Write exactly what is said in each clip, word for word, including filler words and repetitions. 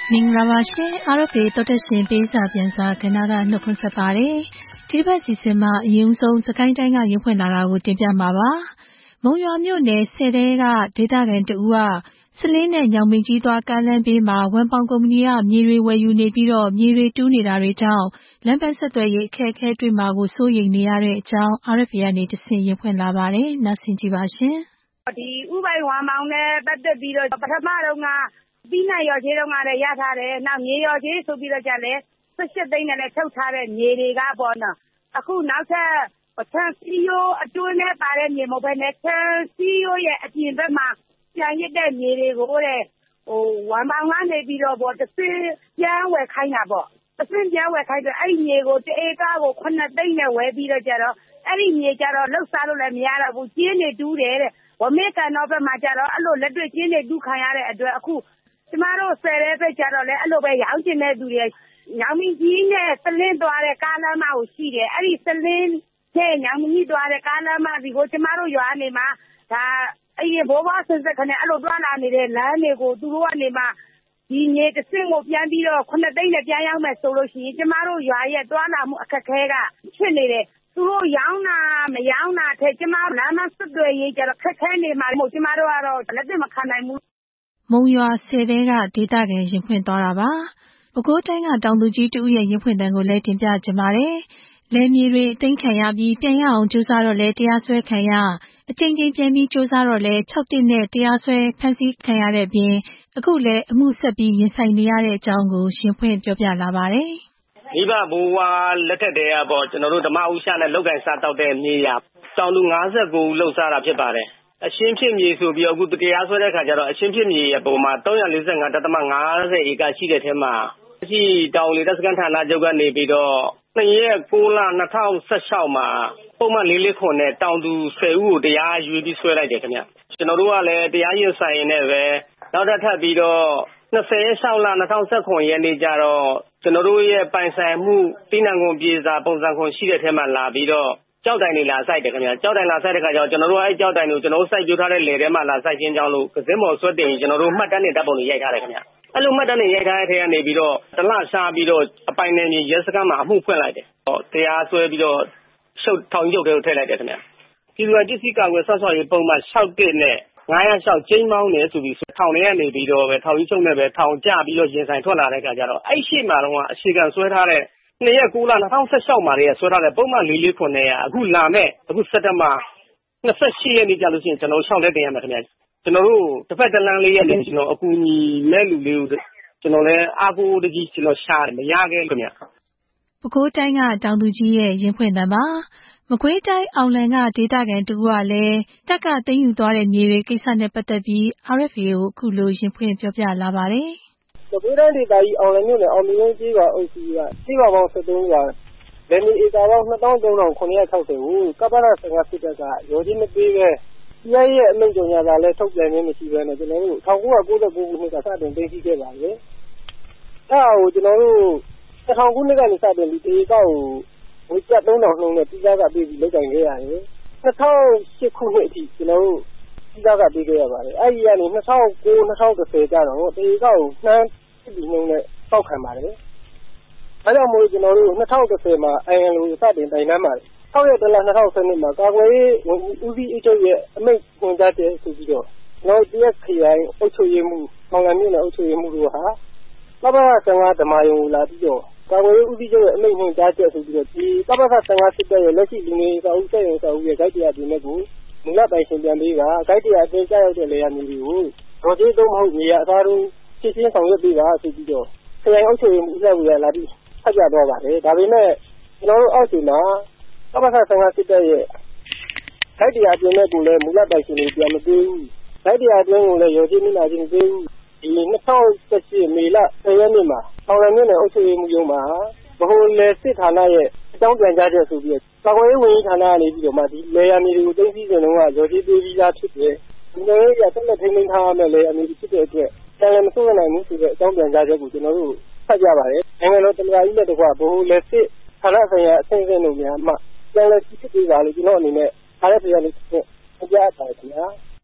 မင်္ဂလာပါရှင် R F A တော်တက်ရှင်ပေးစာပြန်စာကဏ္ဍကနှုတ်ခွန်းဆက်ပါတယ်ဒီဘက်စီစဉ်မှာအရင်ဆုံးစကိုင်းတိုင်းကရင်ဖွင့်လာတာကိုတင်ပြမှာပါမုံရွာမြို့နယ်ဆယ်တဲကဒေသခံတဦးကစလင်းနဲ့ညောင်မင်းကြီးသွားကားလမ်းဘေးမှာဝန်ပောင်ကုမ္ပဏီကမြေတွေဝယ်ယူနေပြီးတော့မြေတွေတူးနေတာတွေကြောင့်လမ်းပန်းဆက်သွယ်ရေးအခက်အခဲတွေ့မှာကိုစိုးရိမ်နေရတဲ့အကြောင်း R F A ကနေတဆင့်ရင်ဖွင့်လာပါတယ်နားဆင်ကြည့်ပါရှင်ဒီဥပိုင်ဝမ်မောင်နဲ့ပတ်သက်ပြီးတော့ပထမတော့ကပြီးနိုင်ရော်ချေးတော့ကလည်းရထားတယ်နောက်မြေရော်ချေးဆိုပြီးတော့ကြလဲ၁၈သိန်းနဲ့လည်းထုတ်ထားတဲ့မြေတွေကပေါ့နော်အခုနောက်ထပ်ချန်စီယိုအတွင်းနဲ့ပါတဲ့မြေမဟုတ်ဘဲနဲ့ချန်စီယိုရဲ့အပြင်ဘက်မှာပြန်ရစ်တဲ့မြေတွေကိုတဲ့ဟိုဝမ်မောင်ကနေပြီးတော့ပေါ့တစ်စင်းပြန်ဝယ်ခိုင်းတာပေါ့တစ်စင်းပြန်ဝယ်ခိုင်းတော့အဲ့ဒီမြေကိုတဧကကိုခုနှစ်သိန်းနဲ့ဝယ်ပြီးတော့ကြတော့အဲ့ဒီမြေကြတော့လှုပ်ရှားလို့လည်းမရတော့ဘူးကျင်းနေတူးတယ်တဲ့ဝမေကန်တော့ဘက်မှာကြတော့အဲ့လိုလက်တွေ့ကျင်းနေတူးခံရတဲ့အတွက်အခုကျမတို့ဆယ်တဲ့ဘက်ကြတော့လည်းအဲ့လိုပဲရောင်းကျင်တဲ့သူတွေညောင်မင်းကြီးနဲ့စလင်းသွားတဲ့ကားလမ်းမကိုရှိတယ်အဲ့ဒီစလင်းနဲ့ညောင်မင်းကြီးသွားတဲ့ကားလမ်းမစီကိုကျမတို့ရွာနေမှာဒါအဲ့ဒီဘိုးဘွားဆင်ဆက်ခနဲ့အဲ့လိုတွားလာနေတဲ့လမ်းတွေကိုသူတို့ကနေမှဒီမြေတစ်စင်းကိုပြန်ပြီးတော့ခုနှစ်သိန်းနဲ့ပြန်ရောက်မယ်ဆိုလို့ရှိရင်ကျမတို့ရွာရဲ့တွားလာမှုအခက်အခဲကဖြစ်နေတယ်သူတို့ရောင်းတာမရောင်းတာထဲကျမတို့လမ်းမဆက်သွယ်ရေးကြတော့ခက်ခဲနေမှာမို့ကျမတို့ကတော့လက်တွေ့မခံနိုင်ဘူးမုံရွာဆယ်တဲကဒေသခံရင်ဖွင့်သွားတာပါပဲခူးတိုင်းကတောင်သူကြီးတူရဲ့ရင်ဖွင့်တန်းကိုလည်းတင်ပြကြပါတယ်လယ်မြေတွေအသိမ်းခံရပြီးပြန်ရအောင်ကြိုးစားတော့လဲတရားစွဲခံရအချိန်ချင်းပြန်ပြီးကြိုးစားတော့လဲ၆တစ်နဲ့တရားစွဲဖမ်းဆီးခံရတဲ့အပြင်အခုလည်းအမှုဆက်ပြီးရင်ဆိုင်နေရတဲ့အကြောင်းကိုရှင်ဖွင့်ပြောပြလာပါတယ်မိဘဘိုးဝါလက်ထက်တည်းကပေါ့ကျွန်တော်တို့ဓမ္မဥရှာနဲ့လောက်ကန်စားတောက်တဲ့မြေရတောင်လူ၅၉ဦးလှုပ်ရှားတာဖြစ်ပါတယ်အရှင်းဖြစ်မြေဆိုပြီးအခုတရားစွဲတဲ့ခါကျတော့အရှင်းဖြစ်မြေအပေါ်မှာ၃၄၅.၅၀ဧကရှိတဲ့ထဲမှာရှိတောင်လေတပ်စခန်းဌာနချုပ်ကနေပြီးတော့နှစ်ရက်၉လ၂၀၁၆မှာပုံမှန်လေးလေးခွန်နဲ့တောင်သူ၁၀ဦးကိုတရားရွေးပြီးဆွဲလိုက်တယ်ခင်ဗျကျွန်တော်တို့ကလည်းတရားရင်ဆိုင်နေပဲနောက်တစ်ထပ်ပြီးတော့၂၀ရက်၆လ၂၀၁၇ရက်နေ့ကျတော့ကျွန်တော်တို့ရဲ့ပိုင်ဆိုင်မှုတိနံကုန်ပြေစာပုံစံခွန်ရှိတဲ့ထဲမှာလာပြီးတော့ကြောက်တိုင်တွေလာစိုက်တယ်ခင်ဗျကြောက်တိုင်လာစိုက်တဲ့ခါကျတော့ကျွန်တော်တို့အဲ့ကြောက်တိုင်ကိုကျွန်တော်တို့စိုက်ပြထားတဲ့လယ်ထဲမှာလာစိုက်ခြင်းကြောင့်လို့ကစင်းမော်ဆွတ်တင်ကျွန်တော်တို့မှတ်တမ်းတွေတပ်ပုံတွေရိုက်ထားတယ်ခင်ဗျအဲ့လိုမှတ်တမ်းတွေရိုက်ထားတဲ့ထဲကနေပြီးတော့တလရှားပြီးတော့အပိုင်နယ်မြေရဲစခန်းမှာအမှုဖွင့်လိုက်တယ်ဟောတရားစွဲပြီးတော့ရှုပ်ထောင်ရုပ်တွေကိုထည့်လိုက်တယ်ခင်ဗျပြည်သူ့ကြီးစီကံွယ်ဆော့ဆော့ရေးပုံမှန်၆တစ်နဲ့ငါးရာလျှောက်ကျင်းမောင်းနေဆိုပြီးထောင်ထဲကနေပြီးတော့ပဲထောင်ကြီးချုပ်နေပဲထောင်ကျပြီးတော့ရင်ဆိုင်ထွက်လာတဲ့ခါကျတော့အဲ့ရှိမှာတော့အရှိကံဆွဲထားတဲ့နှစ်ရက်၉လ၂၀၁၆မှာတည်းကဆွဲထားတဲ့ပုံမှန်လေးလေးခွန်နဲ့အခုလာမဲ့အခုစက်တဘာ၂၈ရက်နေ့ကြာလို့ရှိရင်ကျွန်တော်ရှောက်လက်တင်ရမှာခင်ဗျကျွန်တော်တို့တစ်ဖက်တစ်လမ်းလေးရဲ့ကျွန်တော်အကူအညီမဲ့လူလေးကိုကျွန်တော်လည်းအားကိုးတကြီးကျွန်တော်ရှာမရခဲ့ခင်ဗျပဲခူးတိုင်းကတောင်သူကြီးရဲ့ရင်ဖွင့်တန်းပါမကွေးတိုင်းအောင်လံကဒေသခံတူကလည်းတက်ကသိမ်းယူသွားတဲ့မြေတွေကိစ္စနဲ့ပတ်သက်ပြီး R F A ကိုအခုလိုရင်ဖွင့်ပြောပြလာပါတယ်။ပဲခူးတိုင်းဒေသကြီးအောင်လံမြို့နယ်အောင်မင်းကြီးကအုပ်စုကစီးပါပေါင်း၁၃ရွာလယ်မြေဧကပေါင်း၂၃၃၇၆၀ကိုကပ္ပရဆင်ကစစ်တပ်ကရောကြီးမပေးပဲစီးရဲရဲ့အမိန့်ကြော်ညာတာလည်းထုတ်ပြန်ခြင်းမရှိဘဲနဲ့ကျွန်တော်တို့၁၉၉၉ခုနှစ်ကစတင်သိမ်းဆည်းခဲ့ပါလေ။အဲဒါကိုကျွန်တော်တို့၂၀၀၀ခုနှစ်ကနေစတင်ပြီးဒီကောက်ကိုဝေကျပ်၃တောင်နှုန်းနဲ့ပြည်သားကပေးပြီးလုပ်တိုင်ခဲ့ရတယ်။၂၀၀၈ခုနှစ်အထိကျွန်တော်တို့ပြည်သားကပေးခဲ့ရပါတယ်။အဲဒီကနေ၂၀၀၉-၂၀၁၀ကျတော့ဒီကောက်ကိုနှမ်းပြည်နှုန်းနဲ့ပေါက်ခံပါတယ်။အဲကြောင့်မို့ကျွန်တော်တို့၂၀၁၀မှာ I N L ကိုစတင်တိုင်တန်းပါတယ်။၆ရက်တလ၂၀၁၂မှာကာကွယ်ရေးဦးစီးအချုပ်ရဲ့အမိန့်ညွှန်ကြားချက်ဆိုပြီးတော့ကျွန်တော်တို့ T S ခရိုင်အုပ်ချုပ်ရေးမှူးမောင်လမြို့နယ်အုပ်ချုပ်ရေးမှူးတို့ဟာကပ္ပရဆင်ကဓမ္မယုံလာပြီးတော့ကာကွယ်ရေးဦးစီးချုပ်ရဲ့အမိန့်ညွှန်ကြားချက်ဆိုပြီးတော့ဒီကပ္ပရဆင်ကစစ်တပ်ရဲ့လက်ရှိလူငယ်စာအုပ်စက်ရုံစာအုပ်ရဲ့ဂိုက်တရားတွေနဲ့ကိုမူလပိုင်ရှင်ပြန်ပေးပါဂိုက်တရားအသေးကြောက်တဲ့လေယာဉ်တွေကိုဒေါ်ကြီးသုံးမဟုတ်နေရအသားတို့ရှင်းရှင်းဆောင်ရွက်ပေးပါဆိုပြီးတော့ခရိုင်အုပ်ချုပ်ရေးမှူးဦးလှဝေလာပြီးဖတ်ပြတော့ပါတယ်ဒါပေမဲ့ကျွန်တော်တို့အောက်ခြေမှာကပ္ပရဆင်ကစစ်တပ်ရဲ့ဂိုက်တရားပြင်မဲ့ကိုလည်းမူလပိုင်ရှင်တွေပြန်မပေးဘူးဂိုက်တရားတွင်းကိုလည်းရောကြီးနေတာချင်းမပေးဘူးဒီ၂၀၁၈မေလ၁၀ရက်နေ့မှာအောင်လံမြို့နယ်အုပ်ချုပ်ရေးမှူးရုံးမှာဗဟိုလယ်စစ်ဌာနရဲ့အကြောင်းပြန်ကြားချက်ဆိုပြီးကာကွယ်ရေးဝန်ကြီးဌာနကနေပြီးတော့မှဒီလေယာဉ်တွေကိုသိမ်းဆည်းနေတော့ကရောကြီးပေးပြီးသားဖြစ်တယ်ဒီလိုရဆက်လက်ထိန်းသိမ်းထားရမယ်လေအမျိုးဖြစ်တဲ့အတွက်တန်လည်မစိုးနိုင်ဘူးဆိုတဲ့အကြောင်းပြန်ကြားချက်ကိုကျွန်တော်တို့ဖတ်ကြပါတယ်နိုင်ငံတော်သမ္မတကြီးနဲ့တကွဗဟိုလယ်စစ်ဌာနဆိုင်ရာအဆင့်အဆင့်တို့များမှပြန်လည်ဖြစ်ပေးပါလို့ကျွန်တော်အနေနဲ့အားရပြရလို့ပြအပ်ပါတယ်ခင်ဗျာ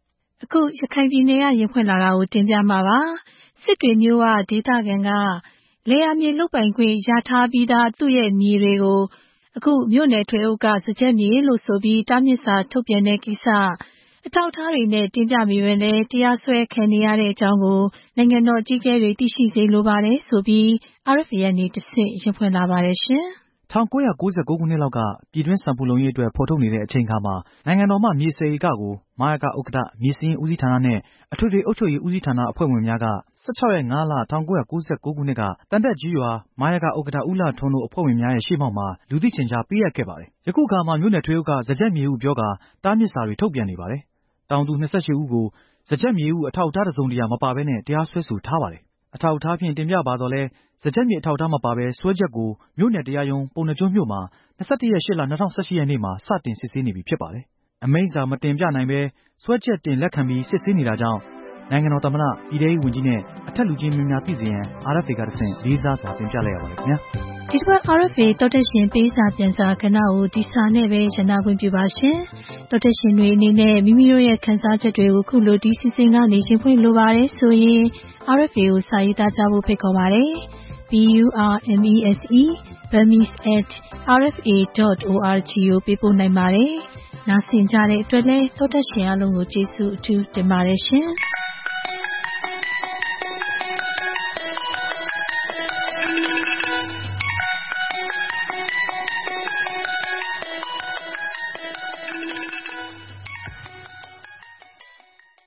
အခုရခိုင်ပြည်နယ်ကရင်ဖွင့်လာတာကိုတင်ပြမှာပါစစ်တွေမျိုးကဒေသခံကလေယာမြေလုတ်ပိုင်ခွင့်ရထားပြီးသားသူ့ရဲ့မြေတွေကိုအခုမြို့နယ်ထွေအုပ်ကစကြက်မြေလို့ဆိုပြီးတားမြစ်စာထုတ်ပြန်တဲ့ကိစ္စအထောက်အထားတွေနဲ့တင်ပြမိပဲနဲ့တရားစွဲခံနေရတဲ့အကြောင်းကိုနိုင်ငံတော်အကြီးအကဲတွေသိရှိစေလိုပါတယ်ဆိုပြီး R F A ကနေတဆင့်ရင်ဖွင့်လာပါတယ်ရှင်၁၉၉၉ ခုနှစ်လောက်ကပြည်တွင်းစံပူလုံရေးအတွက်ဖော်ထုတ်နေတဲ့အချိန်ခါမှာနိုင်ငံတော်မှမြေဆယ်ဧကကိုမဟာကဥက္ကဋ္ဌမြေစင်းဦးစီးဌာနနဲ့အထွေထွေအုပ်ချုပ်ရေးဦးစီးဌာနအဖွဲ့ဝင်များက၁၆ရက်၅လ၁၉၉၉ခုနှစ်ကတန်တက်ကြီးရွာမဟာကဥက္ကဋ္ဌဦးလှထွန်းတို့အဖွဲ့ဝင်များရဲ့ရှေ့မှောက်မှာလူသိရှင်ကြားပေးအပ်ခဲ့ပါတယ်။ယခုအခါမှာမြို့နယ်ထွေအုပ်ကစကြက်မြေဟုပြောကာတားမြစ်စာတွေထုတ်ပြန်နေပါတယ်။တောင်သူ၂၈ဦးကိုစကြက်မြေဟုအထောက်အထားတစ်စုံတစ်ရာမပါဘဲနဲ့တရားစွဲဆိုထားပါတယ်။အထောက်အထားဖြင့်တင်ပြပါတော့လဲစကြက်မြေအထောက်အထားမပါဘဲစွဲချက်ကိုမြို့နယ်တရားရုံးပုဏ္ဏားကျွန်းမြို့မှာ၂၁ရက်၈လ၂၀၁၈ရက်နေ့မှာစတင်စစ်ဆေးနေပြီဖြစ်ပါတယ်။အမိန့်စာမတင်ပြနိုင်ဘဲစွဲချက်တင်လက်ခံပြီးစစ်ဆေးနေတာကြောင့်နိုင်ငံတော်သမ္မတပြည်ထောင်စုဝန်ကြီးနဲ့အထက်လူကြီးများများသိစေရန် R F A ကတဆင့်လေးစားစွာတင်ပြလိုက်ရပါတယ်ခင်ဗျာ။ဒီတစ်ပတ် R F A တော်တက်ရှင်ပေးစာပြန်စာကဏ္ဍကိုဒီစာနဲ့ပဲရနာခွင့်ပြုပါရှင်။တော်တက်ရှင်တွေအနေနဲ့မိမိတို့ရဲ့ခန်းစားချက်တွေကိုခုလိုဒီစီစဉ်ကနေရှင်းဖွင့်လိုပါတယ်ဆိုရင် R F A ကိုစာရေးသားကြဖို့ဖိတ်ခေါ်ပါတယ်။ B U R M E S E burmese at r f a dot org ကိုပေးပို့နိုင်ပါတယ်။နားဆင်ကြတဲ့အတွက်လည်းတော်တက်ရှင်အားလုံးကိုကျေးဇူးအထူးတင်ပါတယ်ရှင်။